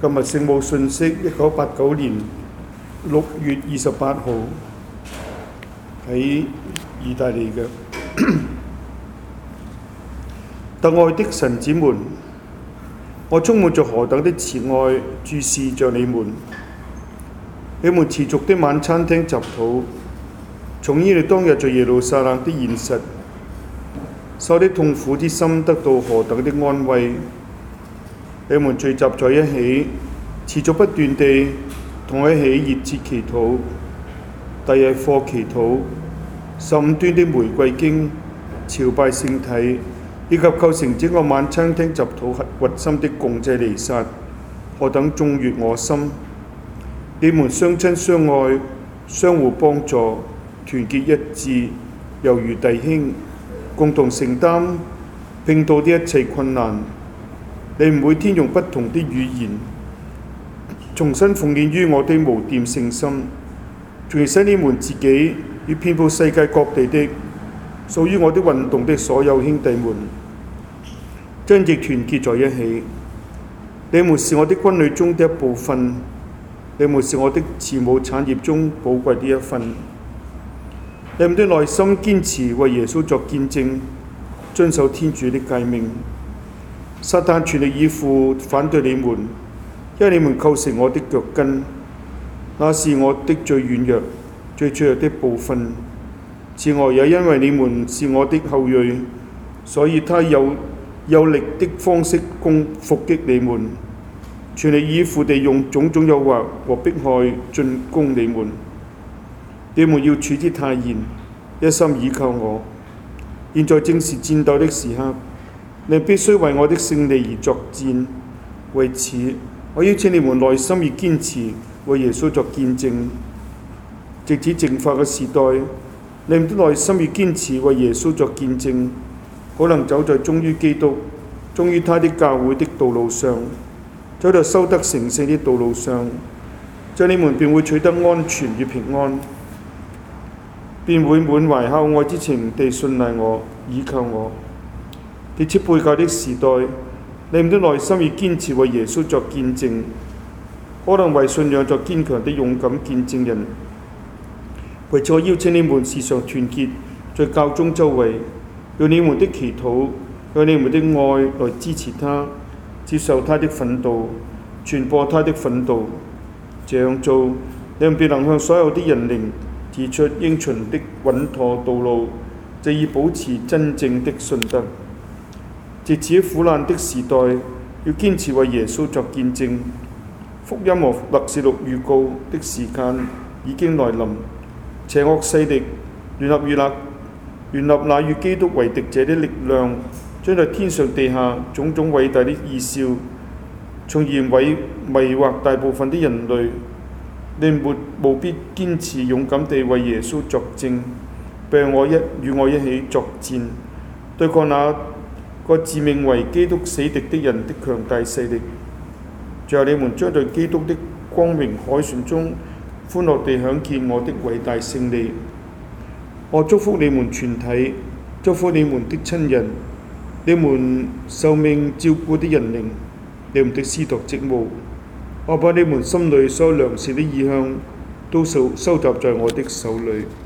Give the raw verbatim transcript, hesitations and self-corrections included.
今日聖母信息，一九八九年六月二十八號喺意大利嘅。特愛的神子們，我充滿着何等的慈愛注視着你們。你們持續的晚餐廳集禱，重演你當日在耶路撒冷的現實，受的痛苦之心得到何等的安慰。你們聚集在一起，持續不斷地同一起熱切祈禱，第日課祈禱，十五端的玫瑰經，朝拜聖體，以及構成整個晚餐廳集禱核心的共濟彌撒，何等眾悅我心！你們相親相愛，相互幫助，團結一致，猶如弟兄，共同承擔拼到的一切困難。你們每天用不同的語言，重新奉獻於我的無玷聖心，從而使你們自己與遍佈世界各地的屬於我的運動的所有兄弟們真正團結在一起。你們是我的軍旅中的一部分，你們是我的慈母產業中寶貴的一份。你們的內心堅持為耶穌作見證，遵守天主的誡命。撒旦全力以赴反對你們，因為你們構成我的腳跟，那是我的最軟弱、最脆弱的部分。此外，也因為你們是我的後裔，所以他有有力的方式攻伏擊你們，全力以赴地用種種誘惑和迫害進攻你們。你們要處之泰然，一心倚靠我。現在正是戰鬥的時刻，你必須為我的勝利而作戰。為此，我邀請你們耐心而堅持為耶穌作見證。直至淨化嘅時代，你們的耐心而堅持為耶穌作見證，可能走在忠於基督、忠於他的教會的道路上，走在修德成聖的道路上，這你們便會取得安全與平安，便會滿懷孝愛之情地信賴我、倚靠我。跌切背教的時代，你們的內心而堅持為耶穌作見證，可能為信仰作堅強的勇敢見證人。為此，我邀請你們時常團結在教宗周圍，用你們的祈禱，用你們的愛來支持他，接受他的奮鬥，傳播他的奮鬥。這樣做，你們便能向所有的人靈指出應循的穩妥道路，藉以保持真正的信德。藉此苦難的時代，要堅持為耶穌作見證。福音和默示錄預告的時間已經來臨，邪惡勢力聯合與那聯合那與基督為敵者的力量，將在天上地下種種偉大的異兆，從而毀迷惑大部分的人類。你們務必堅持勇敢地為耶穌作證，並我一與我一起作戰，對抗那個自命為基督死敵的人的強大勢力。最後，你們將在基督的光明凱旋中歡樂地享見我的偉大勝利。我祝福你們全體，祝福你們的親人，你們受命照顧的人靈，你們的司鐸職務。我把你們心裏所良善的意向都收收集在我的手裏。